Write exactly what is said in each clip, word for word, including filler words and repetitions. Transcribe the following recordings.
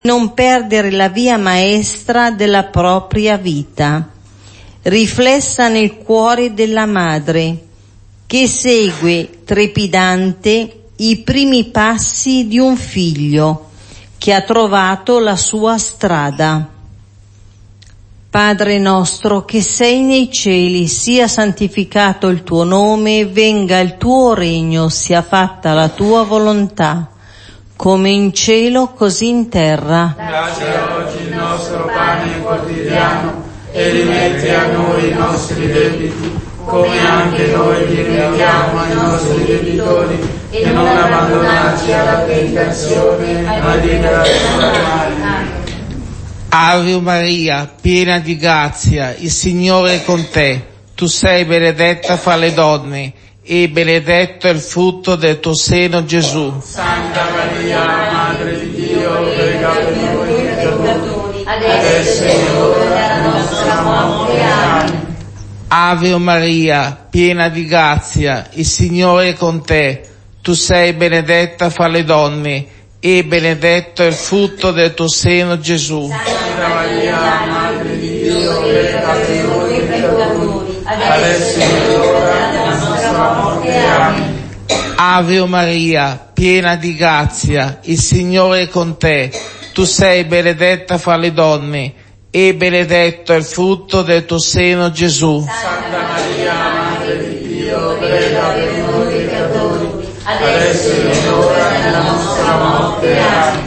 non perdere la via maestra della propria vita, riflessa nel cuore della madre, che segue trepidante i primi passi di un figlio che ha trovato la sua strada. Padre nostro che sei nei cieli, sia santificato il tuo nome, venga il tuo regno, sia fatta la tua volontà, come in cielo così in terra. Dacci oggi il nostro pane quotidiano e rimetti a noi i nostri debiti, come anche noi li rimettiamo ai nostri debitori, e non abbandonarci alla tentazione, ma liberaci dal male. Ave Maria, piena di grazia, il Signore è con te. Tu sei benedetta fra le donne, e benedetto è il frutto del tuo seno, Gesù. Santa Maria, Madre di Dio, prega per noi peccatori, adesso è l'ora della nostra morte. Amen. Ave Maria, piena di grazia, il Signore è con te. Tu sei benedetta fra le donne, e benedetto è il frutto del tuo seno, Gesù. Santa Maria, Madre di Dio, prega per noi peccatori, adesso è l'ora della nostra morte. Amen. Ave Maria, piena di grazia, il Signore è con te. Tu sei benedetta fra le donne, e benedetto è il frutto del tuo seno, Gesù. Santa Maria, Madre di Dio, prega per noi peccatori, adesso è l'ora della nostra morte. Amen.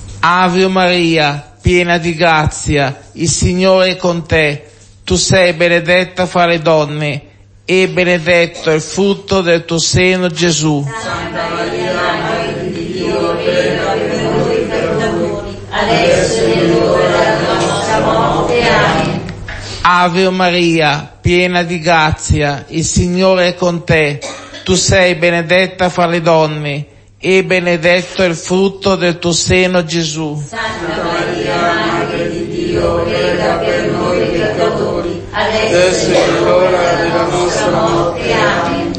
Ave Maria, piena di grazia, il Signore è con te. Tu sei benedetta fra le donne, e benedetto è il frutto del tuo seno, Gesù. Santa Maria, Madre di Dio, prega per noi peccatori, adesso è l'ora della nostra morte. Amen. Ave Maria, piena di grazia, il Signore è con te. Tu sei benedetta fra le donne, e benedetto è il frutto del tuo seno, Gesù. Santa Maria, Madre di Dio, prega per noi peccatori, adesso è l'ora della nostra morte. Amen.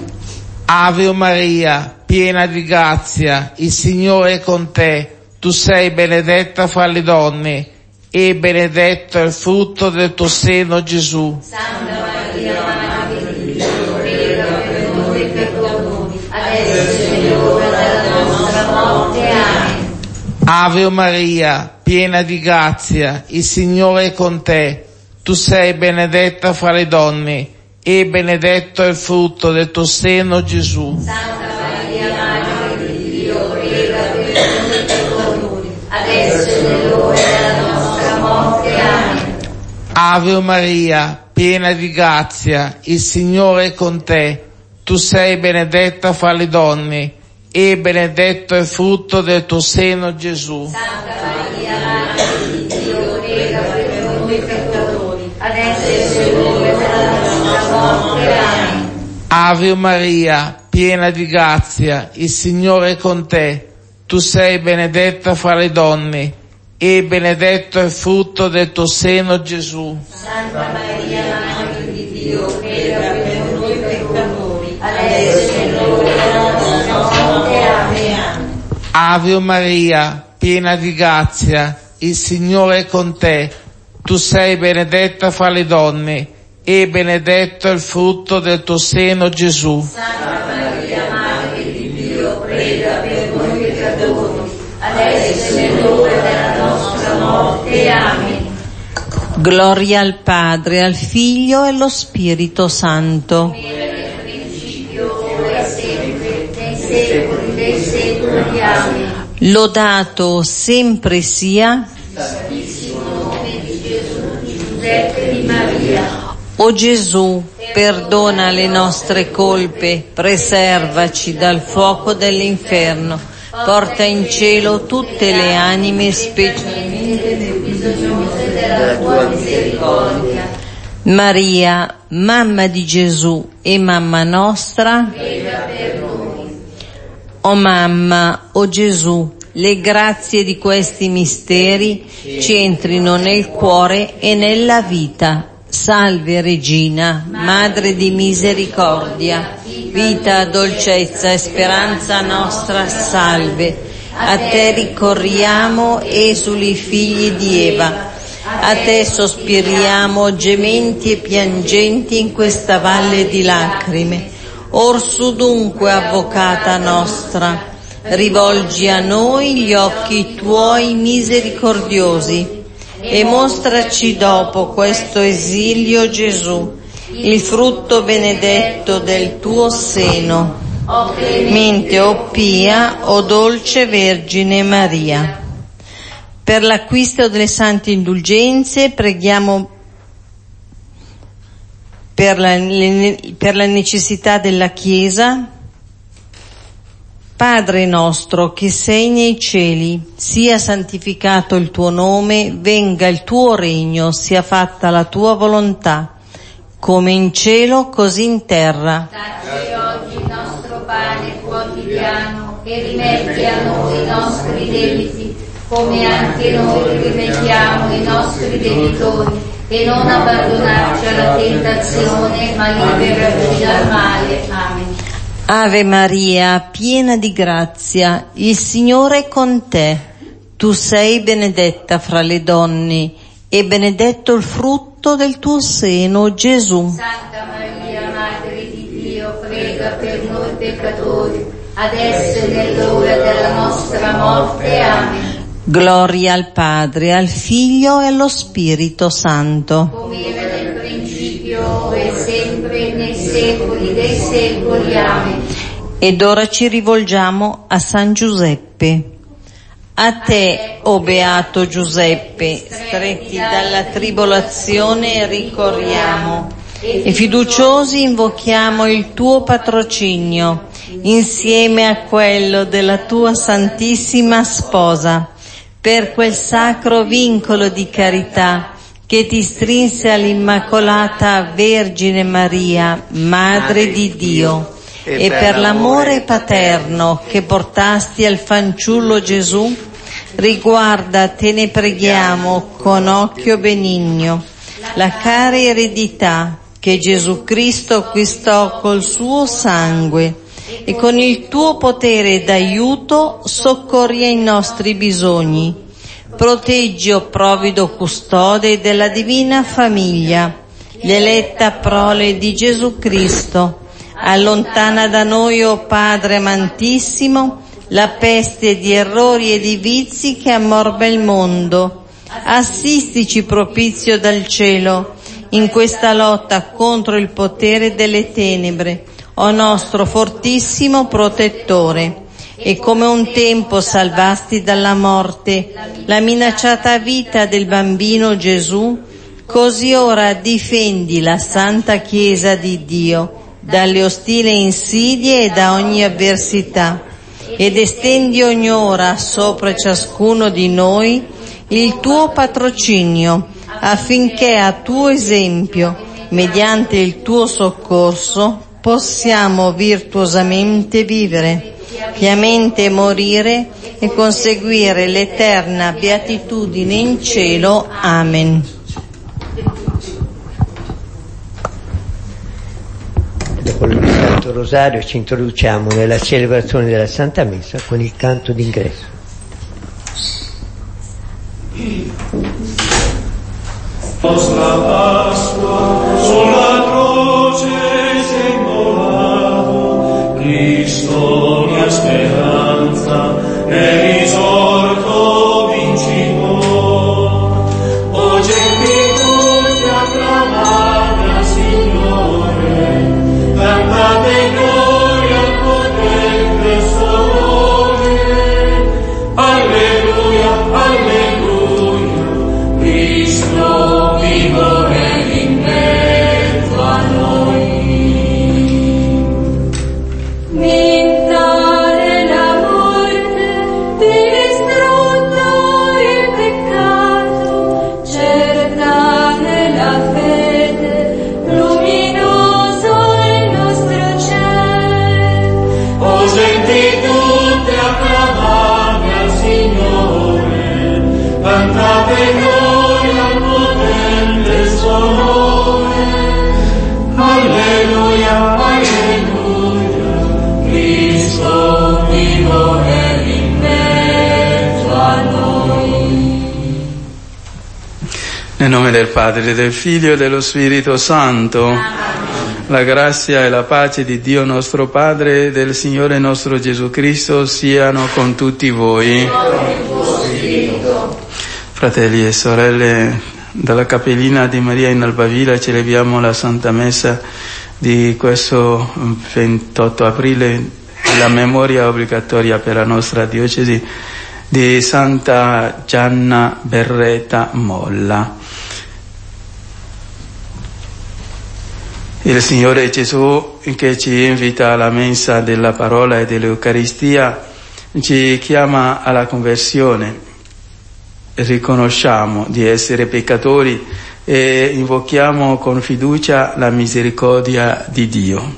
Ave Maria, piena di grazia, il Signore è con te. Tu sei benedetta fra le donne, e benedetto è il frutto del tuo seno, Gesù. Santa Maria, Madre di Dio, prega per noi peccatori, adesso è l'ora della nostra morte. Amen. Ave Maria, piena di grazia, il Signore è con te. Tu sei benedetta fra le donne, e benedetto è il frutto del tuo seno, Gesù. Santa Maria, Madre di Dio, prega per noi peccatori, adesso è l'ora della nostra morte. Amen. Ave Maria, piena di grazia, il Signore è con te. Tu sei benedetta fra le donne, e benedetto è il frutto del tuo seno, Gesù. Santa Maria, Madre di Dio, prega per noi peccatori, adesso è l'ora della nostra morte. Amen. Ave Maria, piena di grazia, il Signore è con te. Tu sei benedetta fra le donne, e benedetto è il frutto del tuo seno, Gesù. Santa Maria, Madre di Dio, prega per noi peccatori, adesso è l'ora della nostra morte. Amen. Ave Maria, piena di grazia, il Signore è con te. Tu sei benedetta fra le donne, e benedetto è il frutto del tuo seno, Gesù. Santa Maria, Madre di Dio, prega per noi peccatori, adesso è l'ora della nostra morte. Amen. Gloria al Padre, al Figlio e allo Spirito Santo. Come nel principio, ora e sempre, nei secoli dei secoli. Amen. Lodato sempre sia Santissimo nome di Gesù, di Giuseppe e di Maria. O Gesù, perdona le nostre colpe, preservaci dal fuoco dell'inferno, porta in cielo tutte le anime, specialmente le più bisognose della tua misericordia. Maria, mamma di Gesù e mamma nostra, Prega per noi. o mamma, o Gesù, le grazie di questi misteri ci entrino nel cuore e nella vita. Salve Regina, Madre di misericordia, vita, dolcezza e speranza nostra, salve. a te ricorriamo, esuli figli di Eva. A te sospiriamo, gementi e piangenti in questa valle di lacrime. Orsu dunque, avvocata nostra, rivolgi a noi gli occhi tuoi misericordiosi e mostraci dopo questo esilio Gesù, il frutto benedetto del tuo seno. O clemente, o pia, o dolce Vergine Maria. Per l'acquisto delle sante indulgenze preghiamo per la, per la necessità della Chiesa. Padre nostro che sei nei cieli, sia santificato il tuo nome, venga il tuo regno, sia fatta la tua volontà, come in cielo così in terra. Dacci oggi il nostro pane quotidiano e rimetti a noi i nostri debiti, come anche noi rimettiamo i nostri debitori, e non abbandonarci alla tentazione, ma liberaci dal male. Amen. Ave Maria, piena di grazia, il Signore è con te. Tu sei benedetta fra le donne, e benedetto il frutto del tuo seno, Gesù. Santa Maria, Madre di Dio, prega per noi peccatori, adesso e nell'ora della nostra morte. Amen. Gloria al Padre, al Figlio e allo Spirito Santo. Come era nel principio, e sempre, nei secoli dei secoli. Amen. Ed ora ci rivolgiamo a San Giuseppe. A te, o beato Giuseppe, stretti dalla tribolazione ricorriamo, e fiduciosi invochiamo il tuo patrocinio, insieme a quello della tua Santissima Sposa, per quel sacro vincolo di carità che ti strinse all'Immacolata Vergine Maria, Madre di Dio, e per l'amore paterno che portasti al fanciullo Gesù, riguarda, te ne preghiamo, con occhio benigno, la cara eredità che Gesù Cristo acquistò col suo sangue, e con il tuo potere d'aiuto soccorri ai nostri bisogni. Proteggi, o provvido custode della divina famiglia, l'eletta prole di Gesù Cristo. Allontana da noi, o Padre amantissimo, la peste di errori e di vizi che ammorba il mondo. Assistici propizio dal cielo in questa lotta contro il potere delle tenebre, o nostro fortissimo protettore. E come un tempo salvasti dalla morte la minacciata vita del bambino Gesù, così ora difendi la Santa Chiesa di Dio dalle ostili insidie e da ogni avversità, ed estendi ogni ora sopra ciascuno di noi il tuo patrocinio, affinché a tuo esempio, mediante il tuo soccorso, possiamo virtuosamente vivere, piamente morire e conseguire l'eterna beatitudine in cielo. Amen. Dopo il Santo Rosario ci introduciamo nella celebrazione della Santa Messa con il canto d'ingresso. Nostra Pasqua sulla croce sei immolato, Cristo mia speranza è risorto vincitore. O genti tutti acclamate al Signore, cantate gloria al potente suo nome. Alleluia, alleluia, Cristo vivo è in mezzo a noi. Mentare la morte, distrutto il peccato, certa nella fede, luminoso il nostro cielo. O genti tutte acclamate al Signore, cantate gloria al potente suo nome. Alleluia, alleluia, Cristo vivo è in mezzo Nel nome del Padre, del Figlio e dello Spirito Santo. Amen. La grazia e la pace di Dio nostro Padre e del Signore nostro Gesù Cristo siano con tutti voi. Fratelli e sorelle, dalla Cappellina di Maria in Albavilla celebriamo la Santa Messa di questo ventotto aprile, la memoria obbligatoria per la nostra diocesi di Santa Gianna Berreta Molla. Il Signore Gesù, che ci invita alla mensa della parola e dell'Eucaristia, ci chiama alla conversione. Riconosciamo di essere peccatori e invochiamo con fiducia la misericordia di Dio.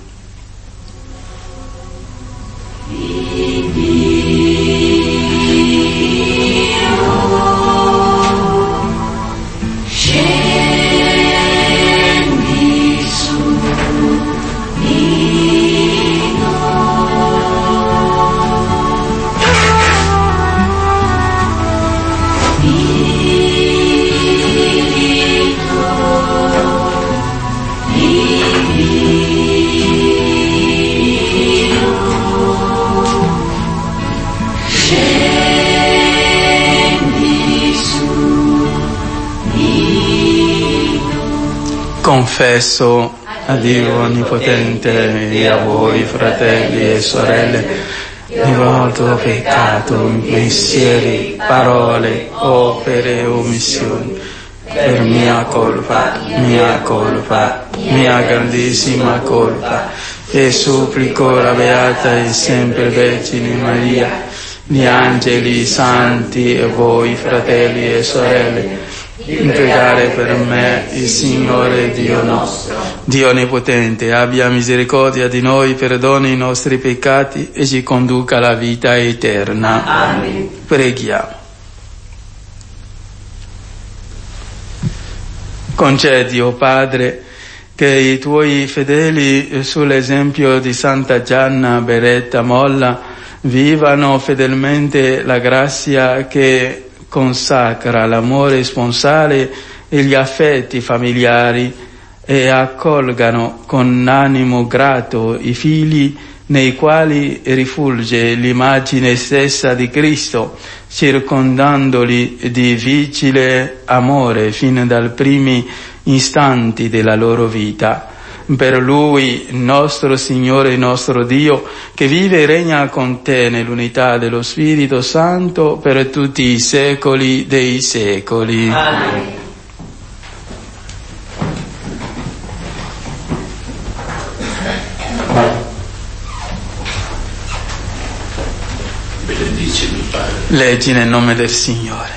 Confesso a Dio Onnipotente e a voi, fratelli e sorelle, di molto peccato in pensieri, parole, opere e omissioni, per mia colpa, mia colpa, mia grandissima colpa, e supplico la Beata e sempre Vergine Maria, gli angeli, i santi e voi, fratelli e sorelle, di pregare per me il Signore Dio nostro. Dio Onnipotente abbia misericordia di noi, perdoni i nostri peccati e ci conduca alla vita eterna. Amen. Preghiamo. Concedi, o Padre, che i tuoi fedeli, sull'esempio di Santa Gianna Berreta Molla, vivano fedelmente la grazia che consacra l'amore sponsale e gli affetti familiari e accolgano con animo grato i figli nei quali rifulge l'immagine stessa di Cristo, circondandoli di vigile amore fin dai primi istanti della loro vita. Per Lui, nostro Signore e nostro Dio, che vive e regna con te nell'unità dello Spirito Santo per tutti i secoli dei secoli. Amen. Benedicimi, Padre. Leggi nel nome del Signore.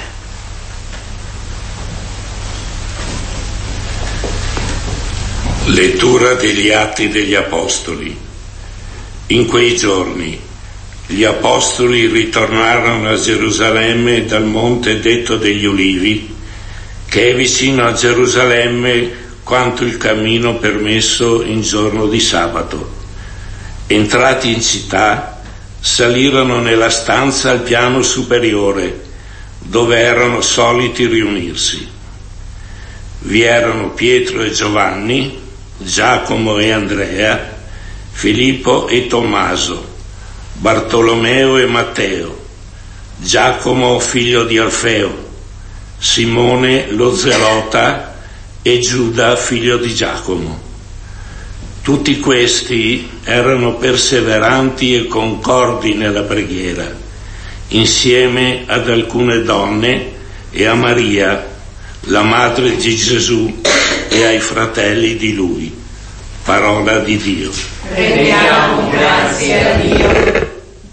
Lettura degli Atti degli Apostoli. In quei giorni gli Apostoli ritornarono a Gerusalemme dal monte detto degli Ulivi, che è vicino a Gerusalemme quanto il cammino permesso in giorno di sabato. Entrati in città, salirono nella stanza al piano superiore, dove erano soliti riunirsi. Vi erano Pietro e Giovanni, Giacomo e Andrea, Filippo e Tommaso, Bartolomeo e Matteo, Giacomo figlio di Alfeo, Simone lo Zelota e Giuda figlio di Giacomo. Tutti questi erano perseveranti e concordi nella preghiera, insieme ad alcune donne e a Maria, la madre di Gesù, e ai fratelli di lui. Parola di Dio. Rendiamo grazie a Dio.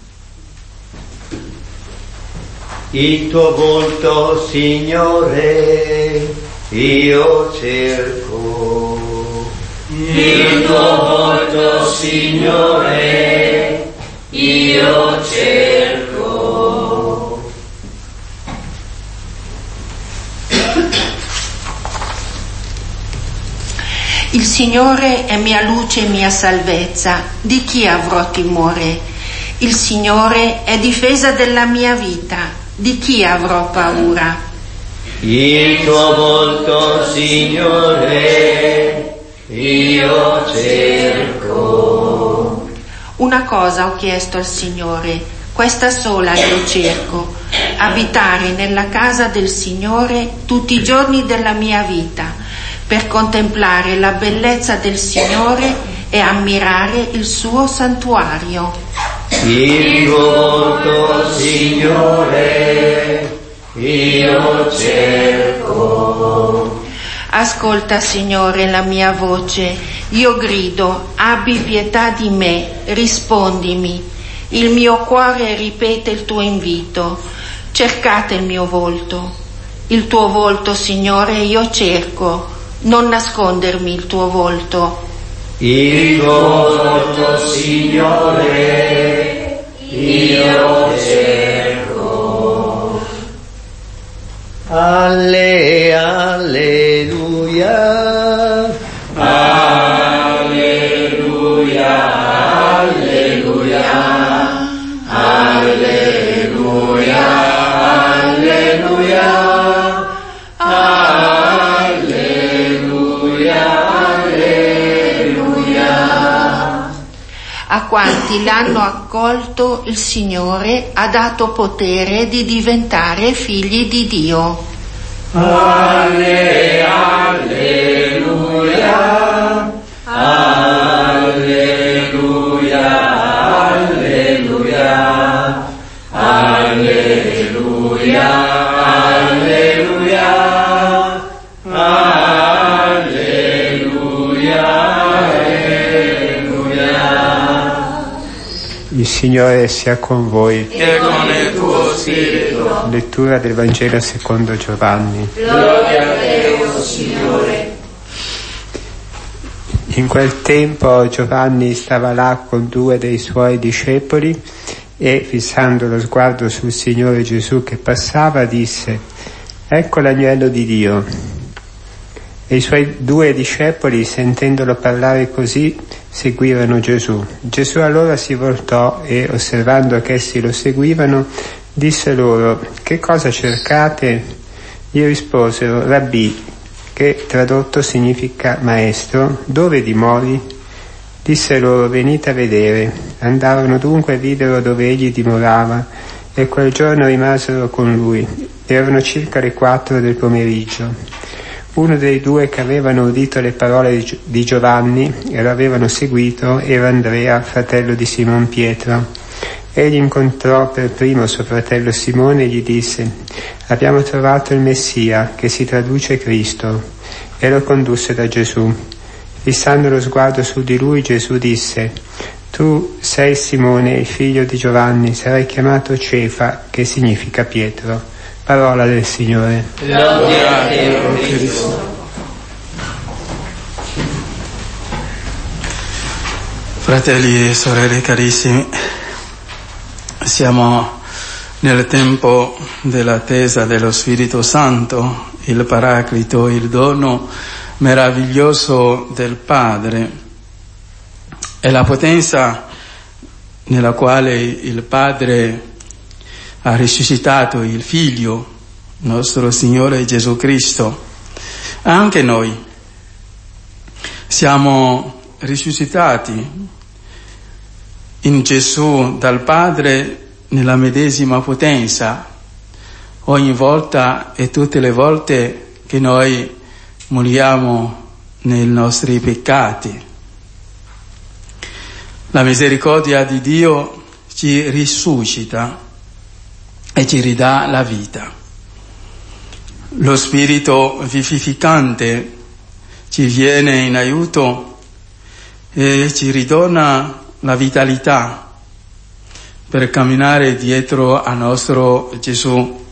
Il tuo volto, Signore, io cerco. Il tuo volto, Signore, io cerco. Il Signore è mia luce e mia salvezza, di chi avrò timore? Il Signore è difesa della mia vita, di chi avrò paura? Il tuo volto, Signore, io cerco. Una cosa ho chiesto al Signore, questa sola io cerco, abitare nella casa del Signore tutti i giorni della mia vita, per contemplare la bellezza del Signore e ammirare il suo santuario. Il tuo volto, Signore, io cerco. Ascolta, Signore, la mia voce, io grido, abbi pietà di me, rispondimi. Il mio cuore ripete il tuo invito, cercate il mio volto. Il tuo volto, Signore, io cerco, non nascondermi il tuo volto. Il tuo volto, Signore, io cerco. Alle, alleluia. Alleluia, alleluia. Alleluia, alleluia. A quanti l'hanno accolto, il Signore ha dato potere di diventare figli di Dio. Alle, alleluia, alleluia, alleluia, alleluia, alleluia, alleluia. Il Signore sia con voi. E con il tuo spirito. Lettura del Vangelo secondo Giovanni. Gloria a te, o Signore. In quel tempo Giovanni stava là con due dei suoi discepoli e, fissando lo sguardo sul Signore Gesù che passava, disse: «Ecco l'agnello di Dio». E i suoi due discepoli, sentendolo parlare così, seguivano Gesù. Gesù allora si voltò e, osservando che essi lo seguivano, disse loro: «Che cosa cercate?» Gli risposero: «Rabbì», che tradotto significa maestro, «dove dimori?» Disse loro: «Venite a vedere». Andarono dunque e videro dove egli dimorava, e quel giorno rimasero con lui. Erano circa le quattro del pomeriggio. Uno dei due che avevano udito le parole di Giovanni e lo avevano seguito era Andrea, fratello di Simon Pietro. Egli incontrò per primo suo fratello Simone e gli disse: «Abbiamo trovato il Messia», che si traduce Cristo, e lo condusse da Gesù. Fissando lo sguardo su di lui, Gesù disse: «Tu sei Simone, il figlio di Giovanni, sarai chiamato Cefa», che significa Pietro. Parola del Signore. Gloria a te, o Cristo. Fratelli e sorelle carissimi, siamo nel tempo dell'attesa dello Spirito Santo, il Paraclito, il dono meraviglioso del Padre, e la potenza nella quale il Padre ha risuscitato il Figlio, nostro Signore Gesù Cristo. Anche noi siamo risuscitati in Gesù dal Padre nella medesima potenza, ogni volta e tutte le volte che noi moriamo nei nostri peccati. La misericordia di Dio ci risuscita e ci ridà la vita. Lo Spirito vivificante ci viene in aiuto e ci ridona la vitalità per camminare dietro a nostro Gesù.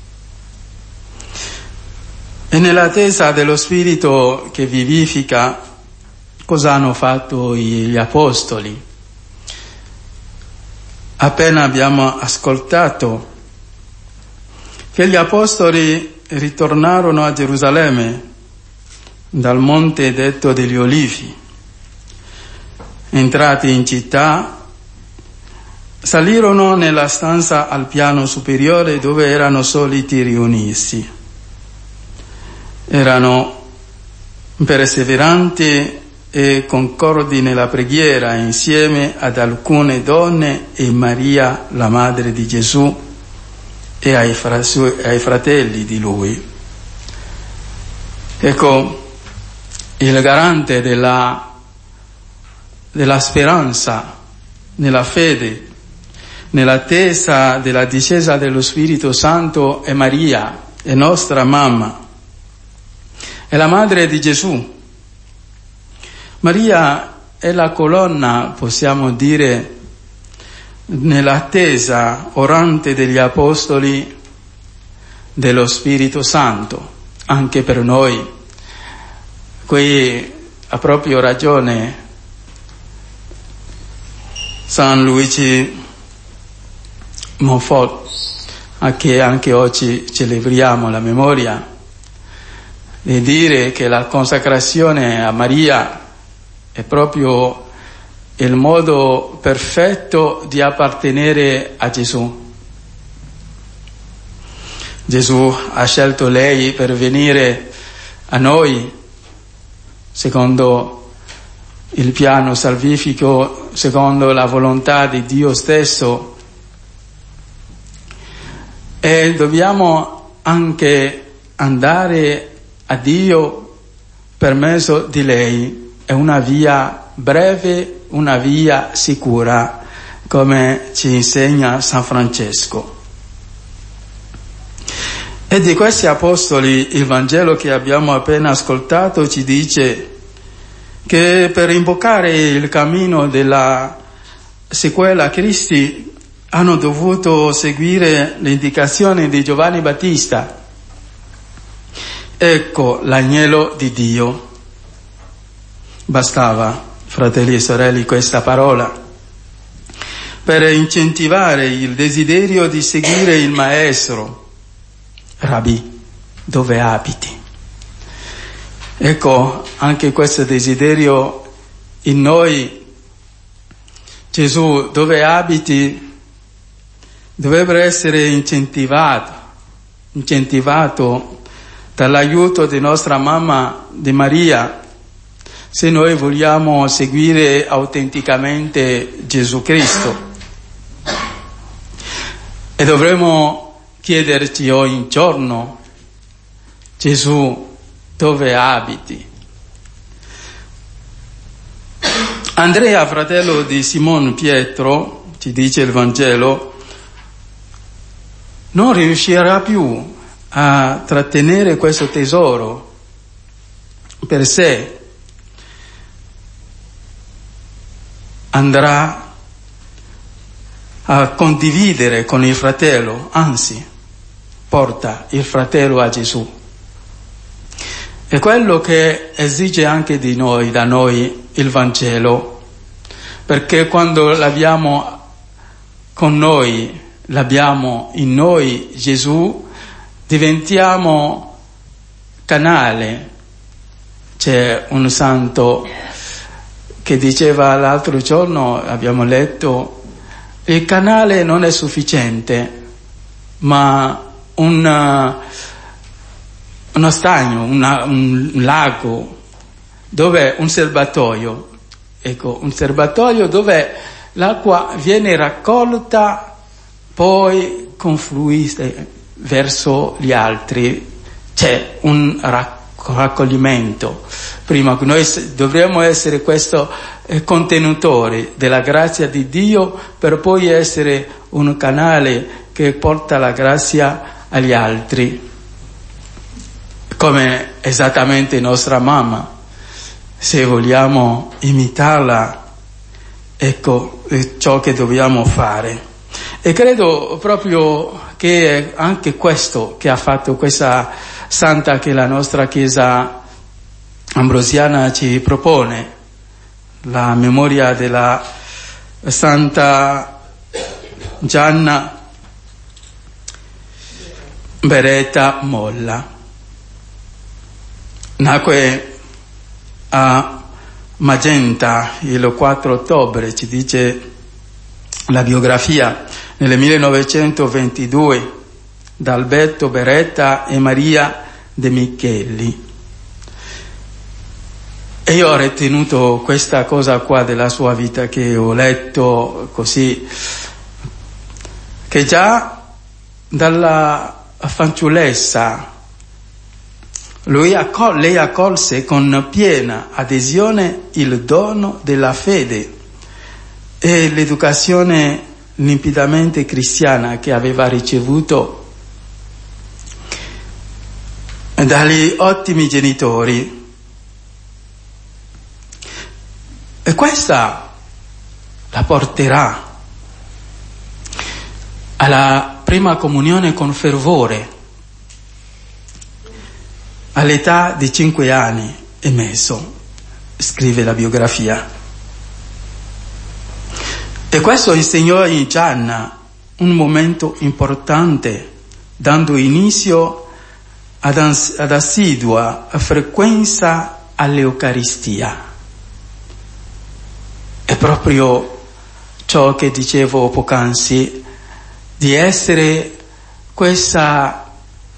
E nell'attesa dello Spirito che vivifica, cosa hanno fatto gli Apostoli? Appena abbiamo ascoltato che gli Apostoli ritornarono a Gerusalemme dal monte detto degli Olivi. Entrati in città, salirono nella stanza al piano superiore dove erano soliti riunirsi. erano perseveranti e concordi nella preghiera insieme ad alcune donne e Maria, la madre di Gesù, e ai, fra- ai fratelli di lui. Ecco, il garante della, della speranza, nella fede, nell'attesa della discesa dello Spirito Santo è Maria, è nostra mamma, è la madre di Gesù. Maria è la colonna, possiamo dire, nell'attesa orante degli Apostoli dello Spirito Santo, anche per noi. Qui ha proprio ragione San Luigi Montfort, a che anche oggi celebriamo la memoria, di dire che la consacrazione a Maria è proprio il modo perfetto di appartenere a Gesù. Gesù ha scelto lei per venire a noi secondo il piano salvifico, secondo la volontà di Dio stesso, e dobbiamo anche andare a Dio per mezzo di lei. È una via breve, una via sicura, come ci insegna San Francesco. E di questi apostoli il Vangelo che abbiamo appena ascoltato ci dice che per imboccare il cammino della sequela a Cristi hanno dovuto seguire le indicazioni di Giovanni Battista. Ecco l'agnello di Dio. Bastava, fratelli e sorelle, questa parola per incentivare il desiderio di seguire il Maestro. Rabbi, dove abiti? Ecco, anche questo desiderio in noi. Gesù, dove abiti, dovrebbe essere incentivato, incentivato dall'aiuto di nostra mamma di Maria, se noi vogliamo seguire autenticamente Gesù Cristo. E dovremo chiederci ogni giorno: Gesù, dove abiti? Andrea, fratello di Simon Pietro, ci dice il Vangelo, non riuscirà più a trattenere questo tesoro per sé. Andrà a condividere con il fratello, anzi, porta il fratello a Gesù. È quello che esige anche di noi, da noi, il Vangelo, perché quando l'abbiamo con noi, l'abbiamo in noi Gesù, diventiamo canale. C'è un santo che diceva l'altro giorno, abbiamo letto, il canale non è sufficiente, ma un, uno stagno, una, un lago, dove un serbatoio, ecco, un serbatoio dove l'acqua viene raccolta, poi confluisce verso gli altri, c'è un raccoglimento. Prima noi dovremmo essere questo eh, contenitore della grazia di Dio, per poi essere un canale che porta la grazia agli altri, come esattamente nostra mamma. Se vogliamo imitarla, ecco è ciò che dobbiamo fare. E credo proprio che è anche questo che ha fatto questa santa che la nostra Chiesa ambrosiana ci propone, la memoria della Santa Gianna Beretta Molla. Nacque a Magenta il quattro ottobre, ci dice la biografia, nel millenovecentoventidue, da Alberto Beretta e Maria De Micheli. E io ho ritenuto questa cosa qua della sua vita che ho letto così, che già dalla fanciullezza lui accol- lei accolse con piena adesione il dono della fede e l'educazione limpidamente cristiana che aveva ricevuto dagli ottimi genitori. E questa la porterà alla prima comunione con fervore all'età di cinque anni e mezzo, scrive la biografia. E questo insegnò in Gianna un momento importante, dando inizio ad, ans- ad assidua frequenza all'Eucaristia. È proprio ciò che dicevo poc'anzi, di essere questa,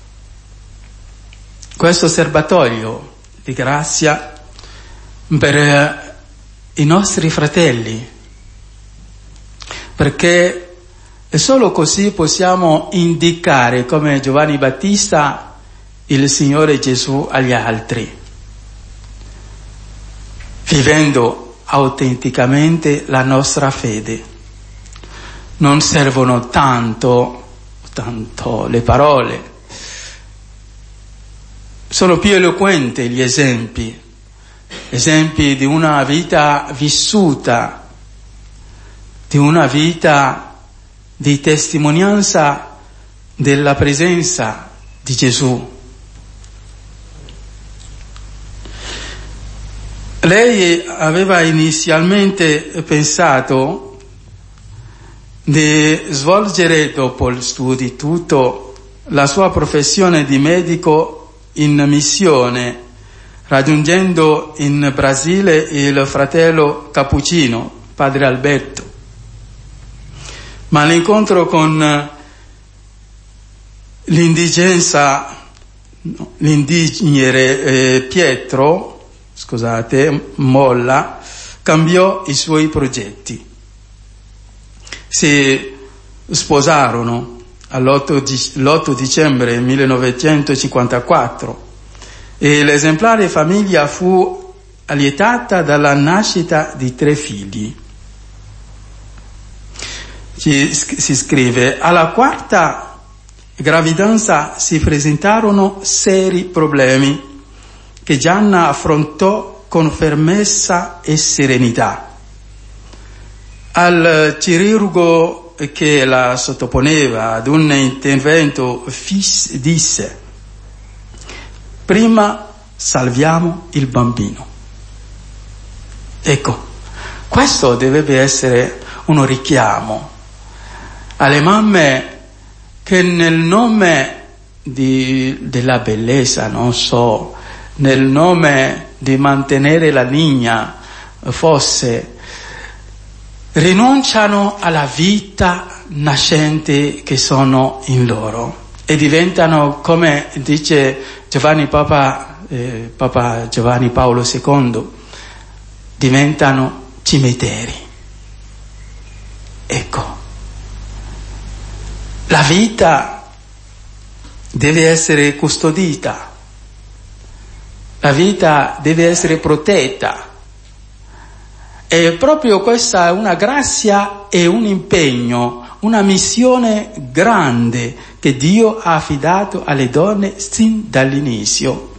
questo serbatoio di grazia per i nostri fratelli, perché solo così possiamo indicare, come Giovanni Battista, il Signore Gesù agli altri, vivendo autenticamente la nostra fede. Non servono tanto, tanto le parole, sono più eloquenti gli esempi, esempi di una vita vissuta, di una vita di testimonianza della presenza di Gesù. Lei aveva inizialmente pensato di svolgere, dopo gli studi tutto, la sua professione di medico in missione, raggiungendo in Brasile il fratello Cappuccino, padre Alberto. Ma l'incontro con l'indigenza, no, l'indigere eh, Pietro, scusate, Molla, cambiò i suoi progetti. Si sposarono all'otto dicembre millenovecentocinquantaquattro e l'esemplare famiglia fu allietata dalla nascita di tre figli. Ci, si scrive: alla quarta gravidanza si presentarono seri problemi che Gianna affrontò con fermezza e serenità. Al chirurgo che la sottoponeva ad un intervento fis- disse: prima salviamo il bambino. Ecco, questo dovrebbe essere un richiamo alle mamme che nel nome di, della bellezza, non so, nel nome di mantenere la linea fosse, rinunciano alla vita nascente che sono in loro e diventano, come dice Giovanni Papa, eh, Papa Giovanni Paolo secondo, diventano cimiteri. Ecco, la vita deve essere custodita. La vita deve essere protetta. E proprio questa è una grazia e un impegno, una missione grande che Dio ha affidato alle donne sin dall'inizio.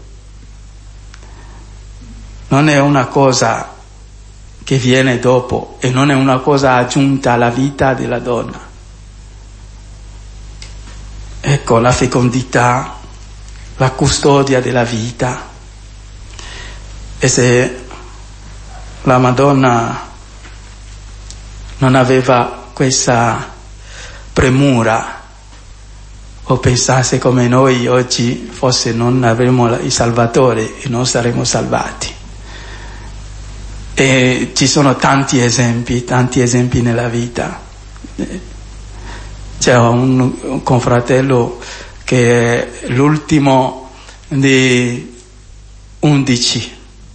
Non è una cosa che viene dopo e non è una cosa aggiunta alla vita della donna. Ecco la fecondità, la custodia della vita. E se la Madonna non aveva questa premura o pensasse come noi oggi, forse non avremmo il Salvatore e non saremmo salvati. E ci sono tanti esempi, tanti esempi nella vita. C'è un, un confratello che è l'ultimo di undici.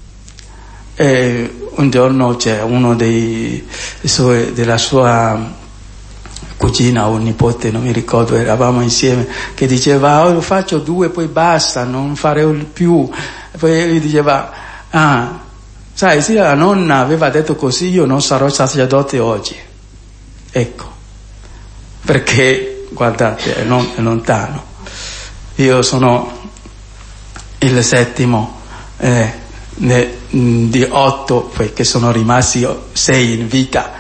E un giorno c'è uno dei suoi, della sua cugina o nipote, non mi ricordo, eravamo insieme, che diceva oh, io faccio due poi basta, non farò più. E poi lui diceva ah, sai, sì, la nonna aveva detto così, io non sarò sacerdote oggi. Ecco, perché guardate, è, non, è lontano. Io sono il settimo eh, ne, di otto, perché sono rimasti sei in vita.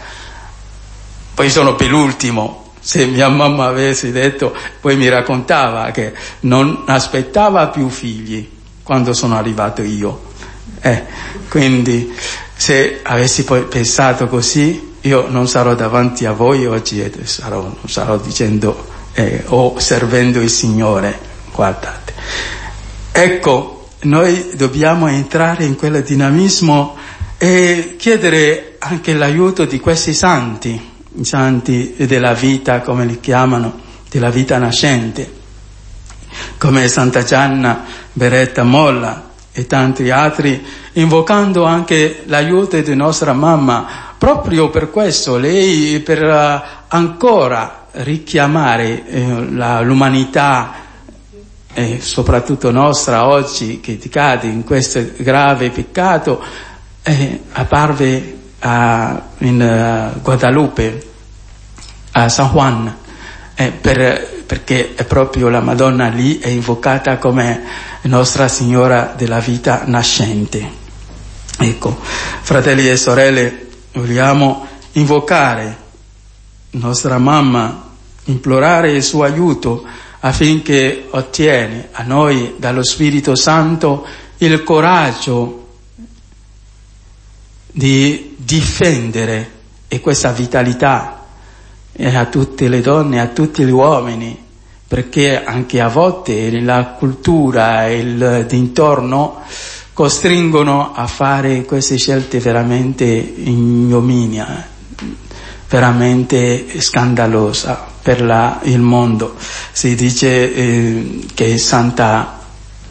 Poi sono per l'ultimo. Se mia mamma avesse detto, poi mi raccontava che non aspettava più figli quando sono arrivato io. Eh, quindi se avessi poi pensato così, io non sarò davanti a voi oggi e sarò, non sarò dicendo eh, o servendo il Signore. Guardate. Ecco, noi dobbiamo entrare in quel dinamismo e chiedere anche l'aiuto di questi santi. I santi della vita, come li chiamano, della vita nascente, come Santa Gianna Beretta Molla e tanti altri, invocando anche l'aiuto di nostra mamma, proprio per questo, lei per uh, ancora richiamare eh, la, l'umanità, e soprattutto nostra oggi, che cade in questo grave peccato, eh, apparve a, in uh, Guadalupe, a San Juan, eh, per, perché è proprio la Madonna lì è invocata come Nostra Signora della vita nascente. Ecco, fratelli e sorelle, vogliamo invocare nostra mamma, implorare il suo aiuto affinché ottiene a noi dallo Spirito Santo il coraggio di difendere e questa vitalità e a tutte le donne, a tutti gli uomini, perché anche a volte la cultura e il d'intorno costringono a fare queste scelte veramente ignominia, veramente scandalosa per la, il mondo. Si dice eh, che Santa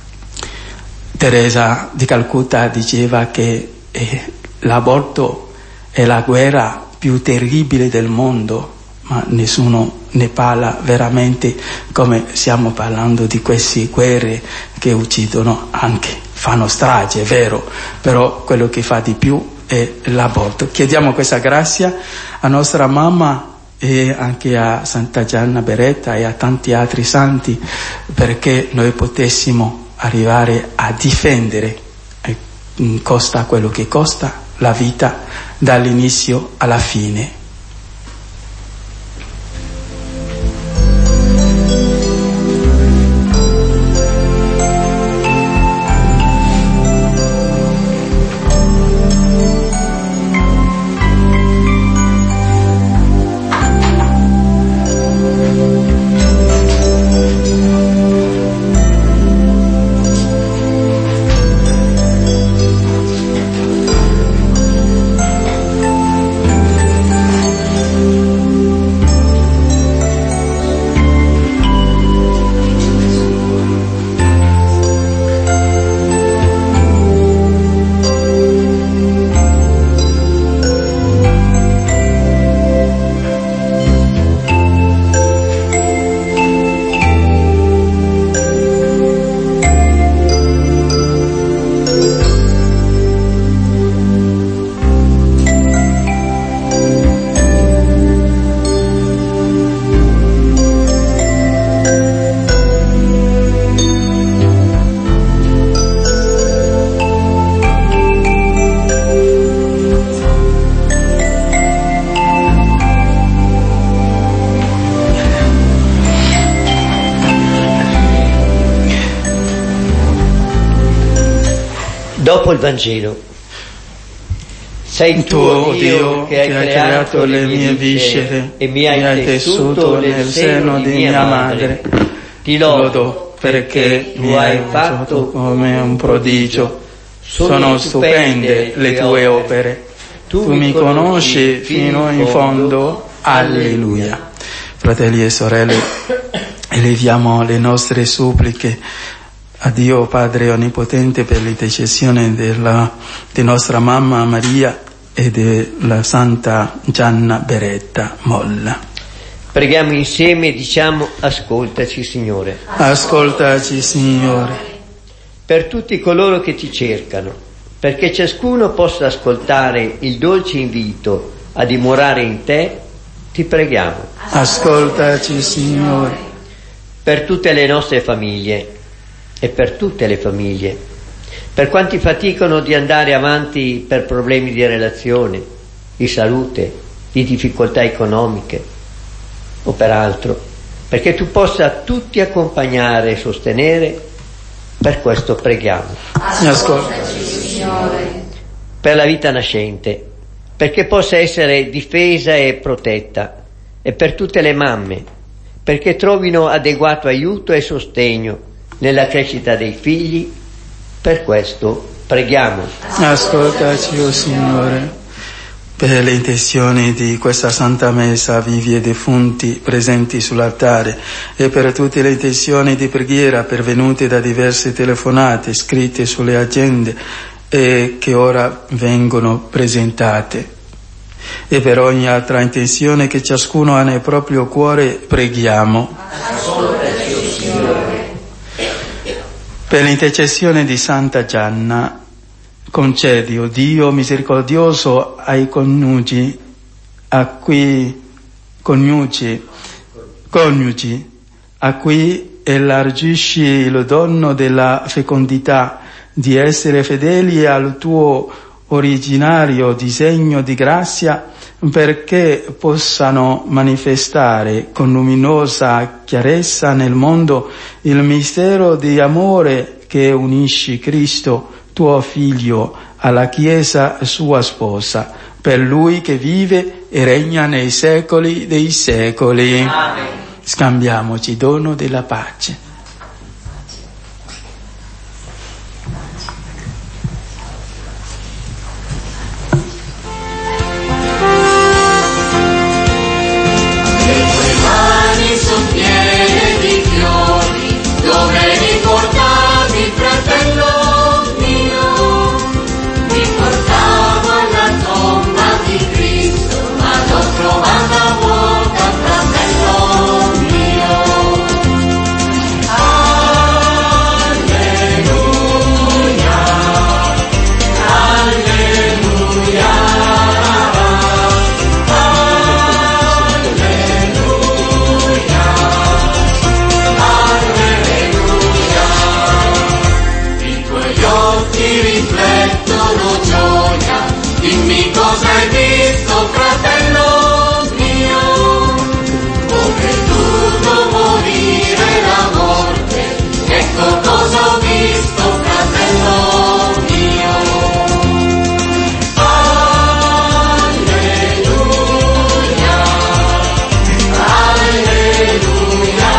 Teresa di Calcutta diceva che eh, l'aborto è la guerra più terribile del mondo, ma nessuno ne parla veramente come stiamo parlando di queste guerre che uccidono anche, fanno strage, è vero, però quello che fa di più è l'aborto. Chiediamo questa grazia a nostra mamma e anche a Santa Gianna Beretta e a tanti altri santi, perché noi potessimo arrivare a difendere, eh, costa quello che costa, la vita dall'inizio alla fine. Dopo il Vangelo. Sei tu, oh Dio, che hai creato le mie viscere e mi hai tessuto nel seno di mia madre. Ti lodo perché mi hai fatto come un prodigio. Sono stupende le tue opere. Tu mi conosci fino in fondo. Alleluia. Fratelli e sorelle, eleviamo le nostre suppliche a Dio Padre Onnipotente per l'intercessione della di nostra mamma Maria e della Santa Gianna Beretta Molla. Preghiamo insieme e diciamo: ascoltaci, Signore. Ascoltaci, Signore. Per tutti coloro che ti cercano, perché ciascuno possa ascoltare il dolce invito a dimorare in te, ti preghiamo. Ascoltaci, Signore. Per tutte le nostre famiglie e per tutte le famiglie, per quanti faticano di andare avanti per problemi di relazione, di salute, di difficoltà economiche o per altro, perché tu possa tutti accompagnare e sostenere, per questo preghiamo. Ascoltaci, Signore. Per la vita nascente, perché possa essere difesa e protetta, e per tutte le mamme, perché trovino adeguato aiuto e sostegno nella crescita dei figli, per questo preghiamo. Ascoltaci, o Signore. Per le intenzioni di questa Santa Messa, vivi e defunti presenti sull'altare, e per tutte le intenzioni di preghiera pervenute da diverse telefonate scritte sulle agende e che ora vengono presentate, e per ogni altra intenzione che ciascuno ha nel proprio cuore, preghiamo. Ascoltaci, Signore. Per l'intercessione di Santa Gianna, concedi, o Dio misericordioso, ai coniugi, a cui coniugi, coniugi, a cui elargisci il dono della fecondità, di essere fedeli al tuo originario disegno di grazia, perché possano manifestare con luminosa chiarezza nel mondo il mistero di amore che unisci Cristo, tuo Figlio, alla Chiesa sua sposa, per Lui che vive e regna nei secoli dei secoli. Amen. Scambiamoci dono della pace. Le tue mani son piene di fiori, dove ricordavi, fratello. Dimmi cosa hai visto, fratello mio, ho veduto morire la morte, ecco cosa ho visto, fratello mio. Alleluia, alleluia,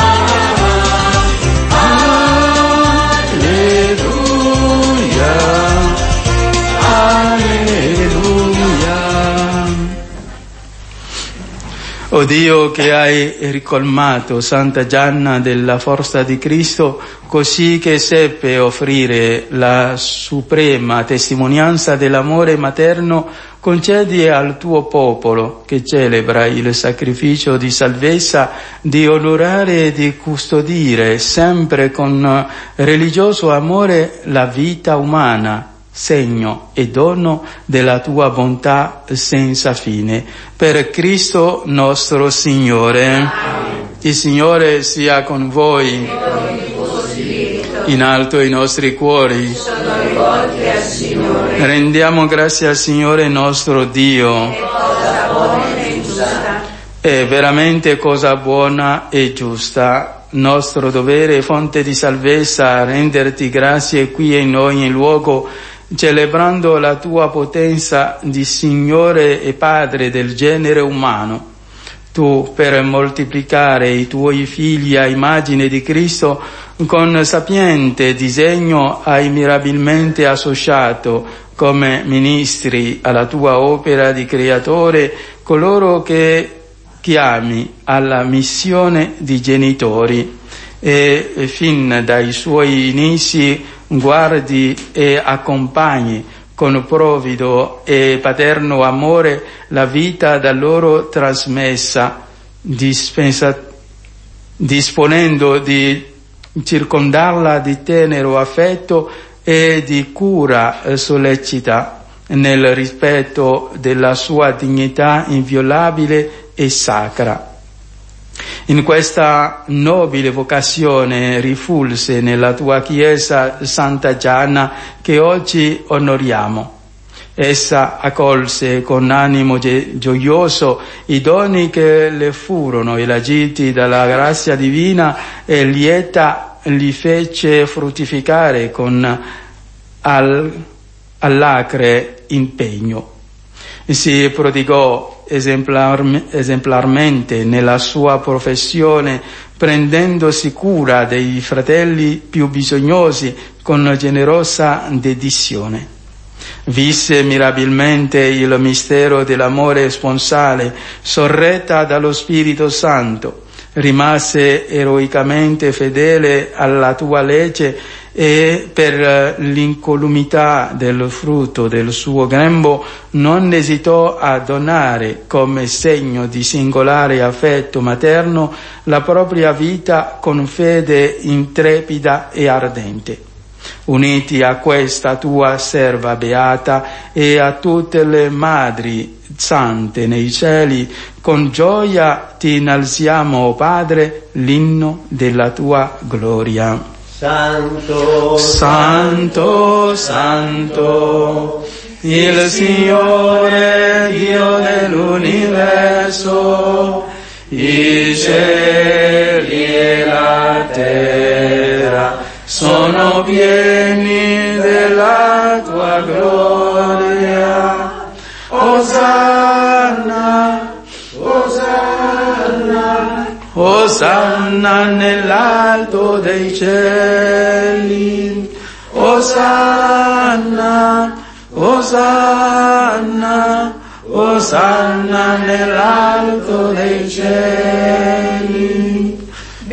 O Dio, che hai ricolmato Santa Gianna della forza di Cristo, così che seppe offrire la suprema testimonianza dell'amore materno, concedi al tuo popolo, che celebra il sacrificio di salvezza, di onorare e di custodire sempre con religioso amore la vita umana, segno e dono della tua bontà senza fine. Per Cristo nostro Signore. Amen. Il Signore sia con voi. E con il tuo spirito. In alto i nostri cuori sono rivolti al Signore. Rendiamo grazie al Signore nostro Dio. È cosa buona e giusta. È veramente cosa buona e giusta. Nostro dovere e fonte di salvezza, renderti grazie qui in ogni luogo, celebrando la tua potenza di Signore e Padre del genere umano. Tu, per moltiplicare i tuoi figli a immagine di Cristo, con sapiente disegno hai mirabilmente associato come ministri alla tua opera di creatore coloro che chiami alla missione di genitori. e fin dai suoi inizi guardi e accompagni con provvido e paterno amore la vita da loro trasmessa, dispensa, disponendo di circondarla di tenero affetto e di cura sollecita nel rispetto della sua dignità inviolabile e sacra. In questa nobile vocazione rifulse nella tua Chiesa Santa Gianna che oggi onoriamo. Essa accolse con animo gioioso i doni che le furono elargiti dalla grazia divina e lieta li fece fruttificare con al, all'acre impegno. Si prodigò esemplar, esemplarmente nella sua professione, prendendosi cura dei fratelli più bisognosi con generosa dedizione. Visse mirabilmente il mistero dell'amore sponsale, sorretta dallo Spirito Santo. Rimase eroicamente fedele alla tua legge e per l'incolumità del frutto del suo grembo non esitò a donare come segno di singolare affetto materno la propria vita con fede intrepida e ardente. Uniti a questa tua serva beata e a tutte le madri sante nei cieli, con gioia ti innalziamo, o Padre, l'inno della tua gloria. Santo, Santo, Santo, il Signore Dio dell'universo, i cieli e la terra sono pieni della tua gloria. Osanna, Osanna, Osanna nell'alto dei cieli. Osanna, Osanna, Osanna nell'alto dei cieli.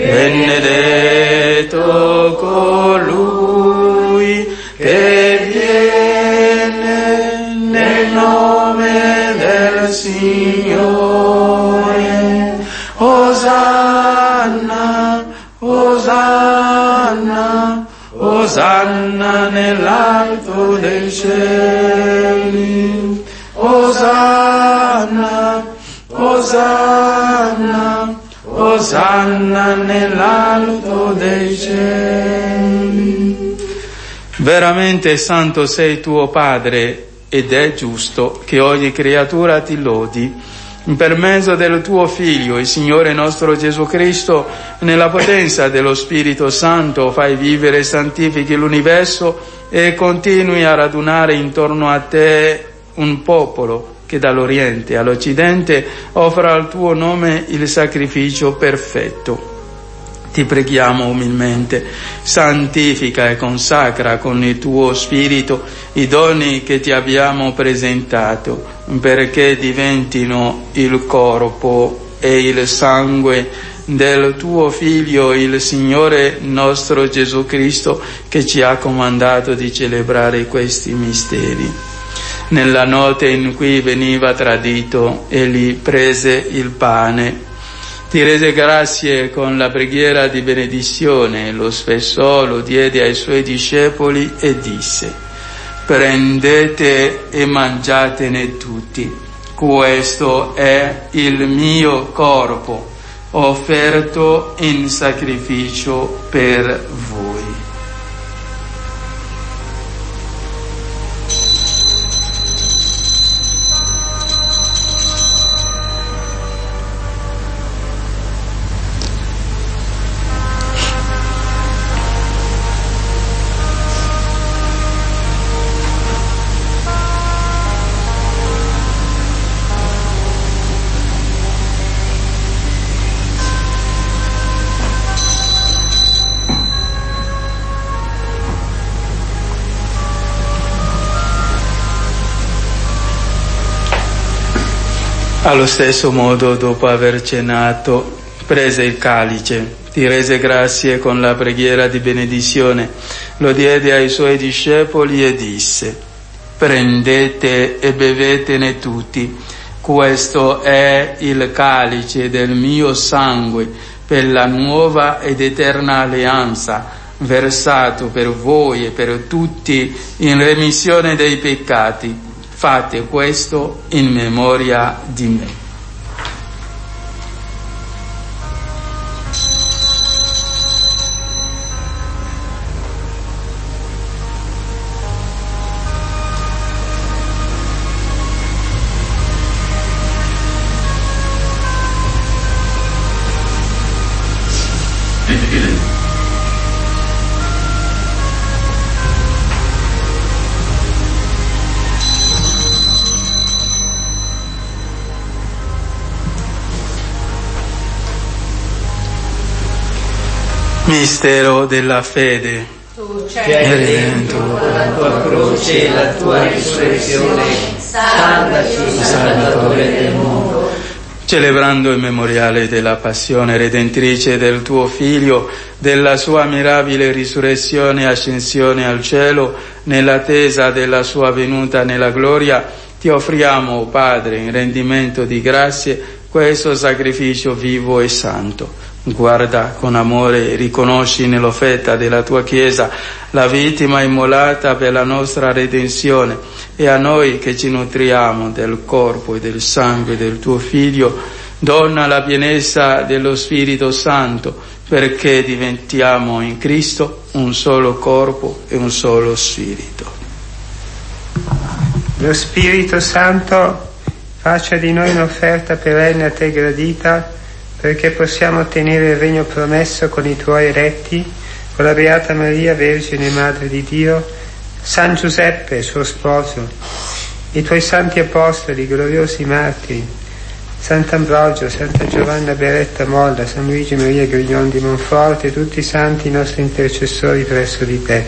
Benedetto colui che viene nel nome del Signore. Osanna, Osanna, Osanna nell'alto dei cieli. Osanna, Osanna, Osanna nell'alto dei cieli. Veramente santo sei tuo Padre, ed è giusto che ogni creatura ti lodi. Per mezzo del tuo Figlio, il Signore nostro Gesù Cristo, nella potenza dello Spirito Santo, fai vivere e santifichi l'universo e continui a radunare intorno a te un popolo che dall'Oriente all'Occidente offra al tuo nome il sacrificio perfetto. Ti preghiamo umilmente, santifica e consacra con il tuo Spirito i doni che ti abbiamo presentato, perché diventino il corpo e il sangue del tuo Figlio, il Signore nostro Gesù Cristo, che ci ha comandato di celebrare questi misteri. Nella notte in cui veniva tradito, egli prese il pane, ti rese grazie con la preghiera di benedizione, lo spessò, lo diede ai suoi discepoli e disse: prendete e mangiatene tutti, questo è il mio corpo, offerto in sacrificio per voi. Allo stesso modo, dopo aver cenato, prese il calice, ti rese grazie con la preghiera di benedizione, lo diede ai suoi discepoli e disse: prendete e bevetene tutti, questo è il calice del mio sangue per la nuova ed eterna alleanza, versato per voi e per tutti in remissione dei peccati. Fate questo in memoria di me. Mistero della fede. Tu ci hai redento con la tua croce e la tua risurrezione, salvaci, Salvatore del mondo. Celebrando il memoriale della passione redentrice del tuo Figlio, della sua mirabile risurrezione e ascensione al cielo, nell'attesa della sua venuta nella gloria, ti offriamo, o Padre, in rendimento di grazie, questo sacrificio vivo e santo. Guarda con amore e riconosci nell'offerta della tua Chiesa la vittima immolata per la nostra redenzione, e a noi che ci nutriamo del corpo e del sangue del tuo Figlio dona la pienezza dello Spirito Santo, perché diventiamo in Cristo un solo corpo e un solo Spirito. Lo Spirito Santo faccia di noi un'offerta perenne a te gradita, perché possiamo ottenere il regno promesso con i tuoi eletti, con la Beata Maria, Vergine Madre di Dio, San Giuseppe, suo sposo, i tuoi santi apostoli, gloriosi martiri, Sant'Ambrogio, Santa Giovanna Beretta Molla, San Luigi Maria Grignon di Monforte e tutti i santi nostri intercessori presso di te.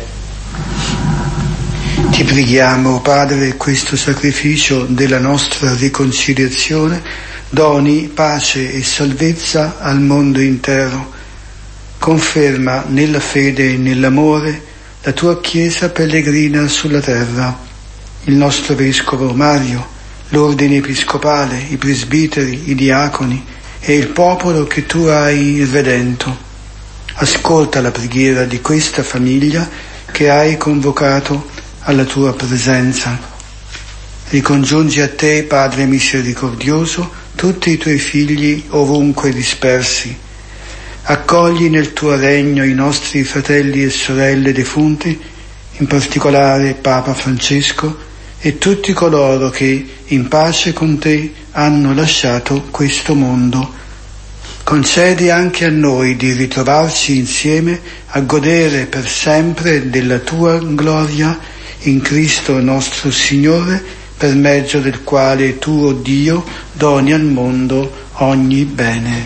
Ti preghiamo, Padre, questo sacrificio della nostra riconciliazione doni pace e salvezza al mondo intero. Conferma nella fede e nell'amore la tua Chiesa pellegrina sulla terra, il nostro Vescovo Mario, l'ordine episcopale, i presbiteri, i diaconi e il popolo che tu hai redento. Ascolta la preghiera di questa famiglia che hai convocato alla tua presenza. Ricongiungi a te, Padre misericordioso, tutti i tuoi figli ovunque dispersi. Accogli nel tuo regno i nostri fratelli e sorelle defunti, in particolare Papa Francesco e tutti coloro che in pace con te hanno lasciato questo mondo. Concedi anche a noi di ritrovarci insieme a godere per sempre della tua gloria in Cristo nostro Signore, per mezzo del quale tu, o Dio, doni al mondo ogni bene.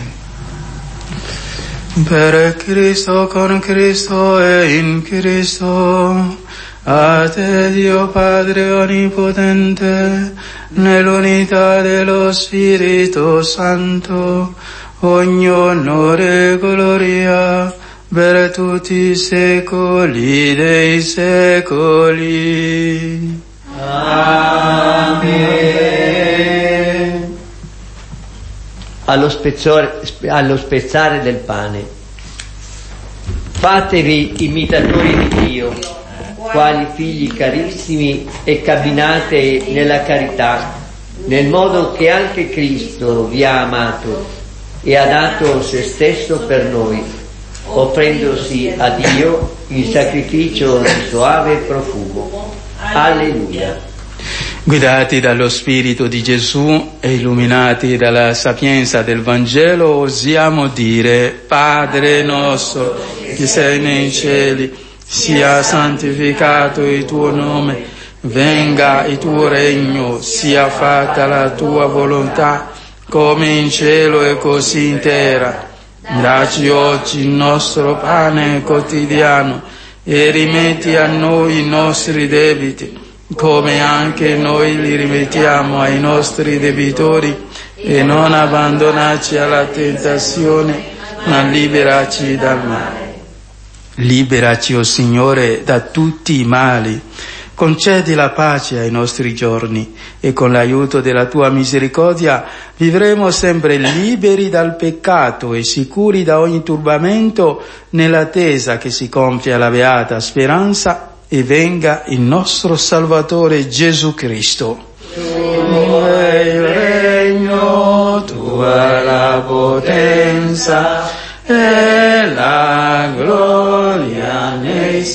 Per Cristo, con Cristo e in Cristo, a te Dio Padre Onnipotente, nell'unità dello Spirito Santo, ogni onore e gloria per tutti i secoli dei secoli. Amen. Allo spezzare, allo spezzare del pane, fatevi imitatori di Dio, quali figli carissimi, e camminate nella carità, nel modo che anche Cristo vi ha amato e ha dato se stesso per noi, offrendosi a Dio in sacrificio di soave profumo. Alleluia. Guidati dallo Spirito di Gesù e illuminati dalla sapienza del Vangelo, osiamo dire: Padre nostro che sei nei cieli, sia santificato il tuo nome, venga il tuo regno, sia fatta la tua volontà, come in cielo e così in terra. Dacci oggi il nostro pane quotidiano e rimetti a noi i nostri debiti, come anche noi li rimettiamo ai nostri debitori, e non abbandonarci alla tentazione, ma liberaci dal male. Liberaci, o Signore, da tutti i mali. Concedi la pace ai nostri giorni e con l'aiuto della tua misericordia vivremo sempre liberi dal peccato e sicuri da ogni turbamento, nell'attesa che si compia la beata speranza e venga il nostro Salvatore Gesù Cristo. Tuo è il regno, tua la potenza e la gloria nei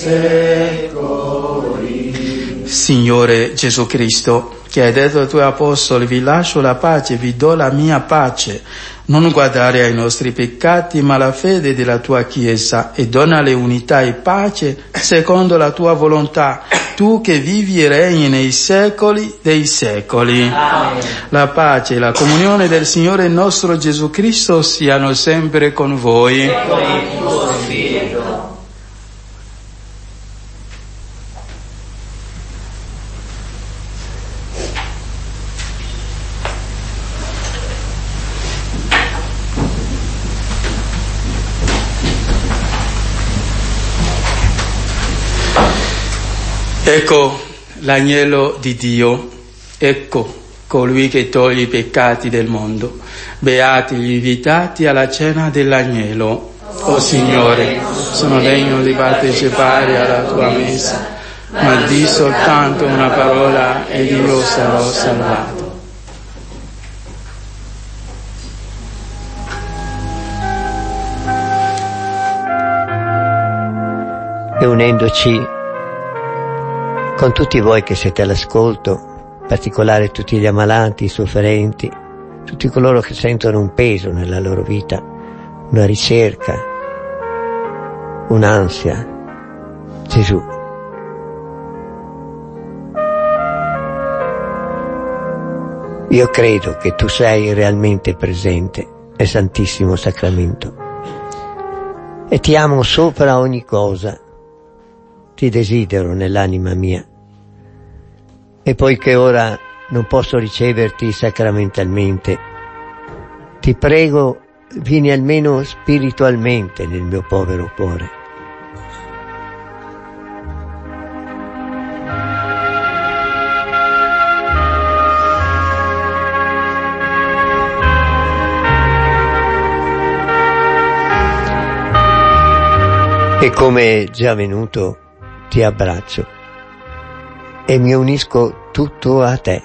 secoli. Signore Gesù Cristo, che hai detto ai tuoi apostoli: vi lascio la pace, vi do la mia pace, non guardare ai nostri peccati ma alla fede della tua Chiesa, e donale unità e pace secondo la tua volontà, tu che vivi e regni nei secoli dei secoli. Amen. La pace e la comunione del Signore nostro Gesù Cristo siano sempre con voi. E con il tuo spirito. Ecco l'agnello di Dio, ecco colui che toglie i peccati del mondo. Beati gli invitati alla cena dell'agnello. O Signore, sono degno di partecipare alla tua messa, ma di soltanto una parola ed io sarò salvato. E unendoci con tutti voi che siete all'ascolto, in particolare tutti gli ammalati, i sofferenti, tutti coloro che sentono un peso nella loro vita, una ricerca, un'ansia. Gesù, io credo che tu sei realmente presente nel Santissimo Sacramento e ti amo sopra ogni cosa, ti desidero nell'anima mia. E poiché ora non posso riceverti sacramentalmente, ti prego, vieni almeno spiritualmente nel mio povero cuore. E come già venuto, ti abbraccio e mi unisco tutto a te.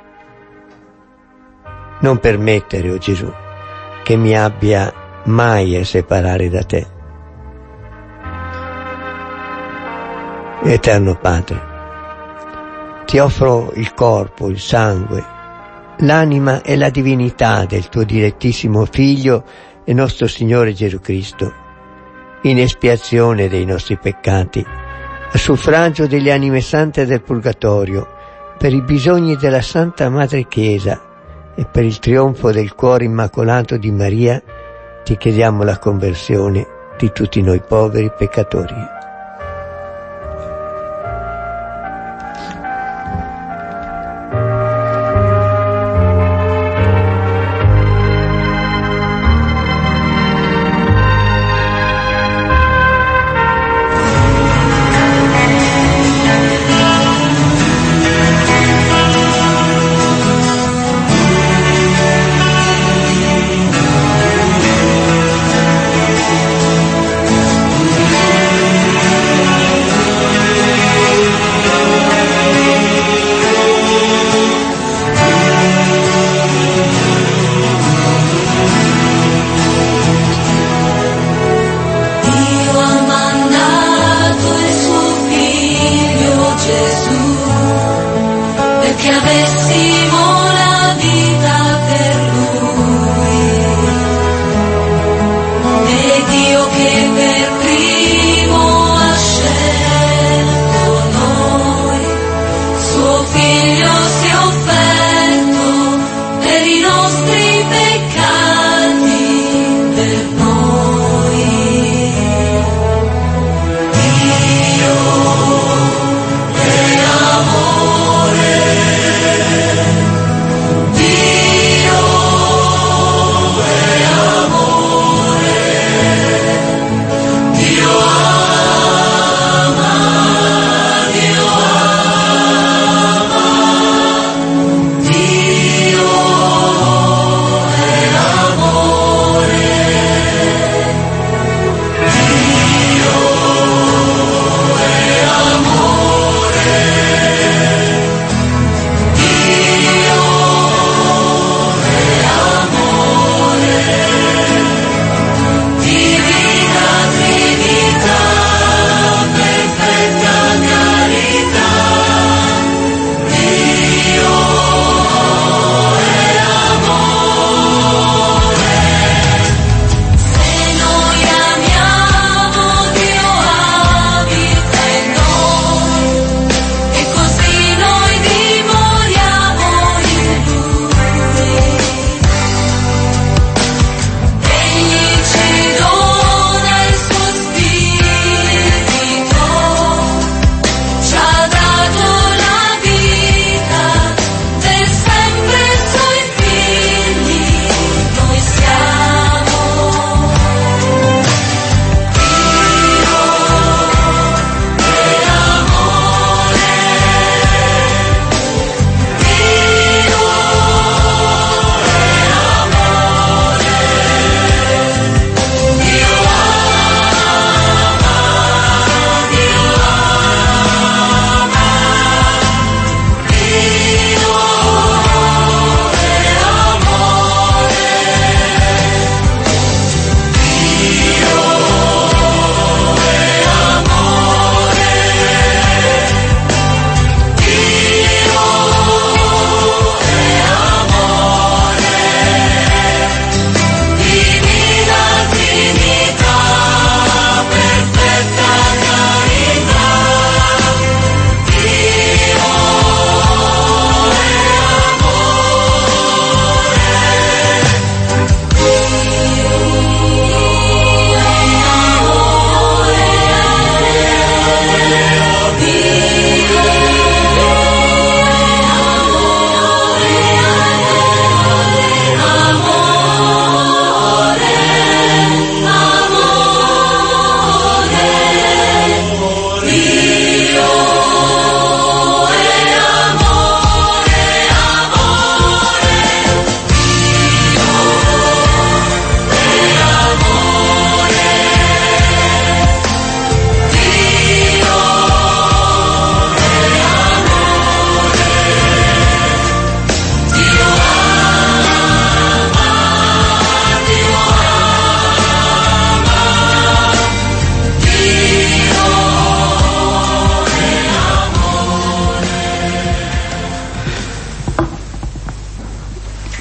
Non permettere, o Gesù, che mi abbia mai a separare da te. Eterno Padre, ti offro il corpo, il sangue, l'anima e la divinità del tuo dilettissimo Figlio e nostro Signore Gesù Cristo, in espiazione dei nostri peccati, a suffragio delle anime sante del Purgatorio, per i bisogni della Santa Madre Chiesa e per il trionfo del cuore immacolato di Maria, ti chiediamo la conversione di tutti noi poveri peccatori. Amore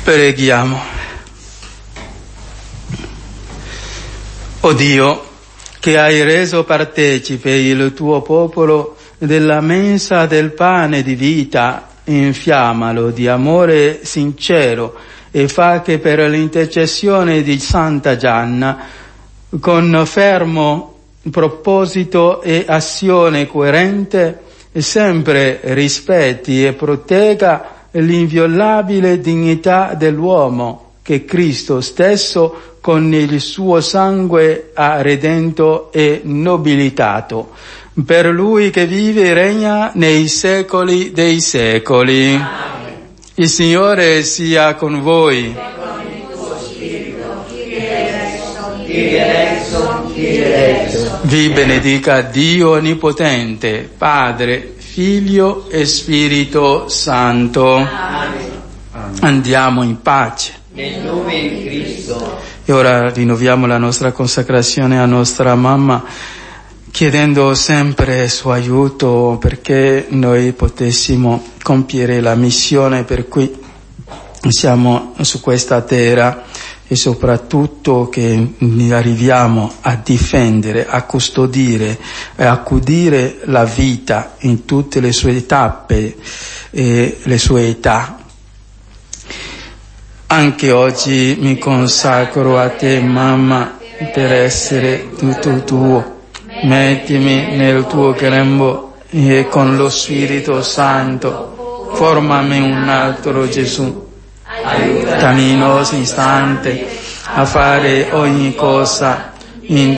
Preghiamo. O Dio, che hai reso partecipe il tuo popolo della mensa del pane di vita, infiammalo di amore sincero e fa che per l'intercessione di Santa Gianna, con fermo proposito e azione coerente, sempre rispetti e protegga l'inviolabile dignità dell'uomo che Cristo stesso con il suo sangue ha redento e nobilitato. Per Lui che vive e regna nei secoli dei secoli. Amen. Il Signore sia con voi. E con il tuo spirito. Vi benedica Dio Onnipotente, Padre, Figlio e Spirito Santo. Amen. Andiamo in pace. Nel nome di Cristo. E ora rinnoviamo la nostra consacrazione a nostra mamma, chiedendo sempre il suo aiuto perché noi potessimo compiere la missione per cui siamo su questa terra e soprattutto che arriviamo a difendere, a custodire e accudire la vita in tutte le sue tappe e le sue età. Anche oggi mi consacro a te, mamma, per essere tutto tuo. Mettimi nel tuo grembo e con lo Spirito Santo formami un altro Gesù. Aiutami in ogni istante a fare ogni cosa in